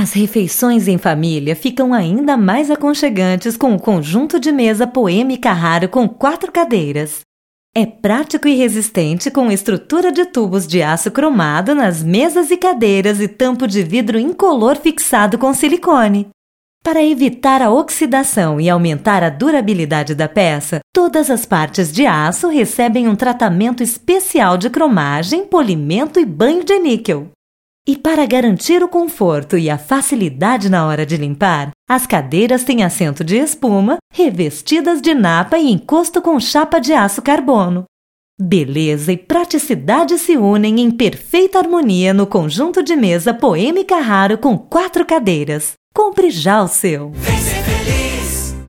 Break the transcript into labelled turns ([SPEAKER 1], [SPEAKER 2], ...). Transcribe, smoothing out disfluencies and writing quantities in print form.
[SPEAKER 1] As refeições em família ficam ainda mais aconchegantes com o conjunto de mesa Poeme Carraro com 4 cadeiras. É prático e resistente com estrutura de tubos de aço cromado nas mesas e cadeiras e tampo de vidro incolor fixado com silicone. Para evitar a oxidação e aumentar a durabilidade da peça, todas as partes de aço recebem um tratamento especial de cromagem, polimento e banho de níquel. E para garantir o conforto e a facilidade na hora de limpar, as cadeiras têm assento de espuma, revestidas de napa e encosto com chapa de aço carbono. Beleza e praticidade se unem em perfeita harmonia no conjunto de mesa Poeme Carraro com 4 cadeiras. Compre já o seu!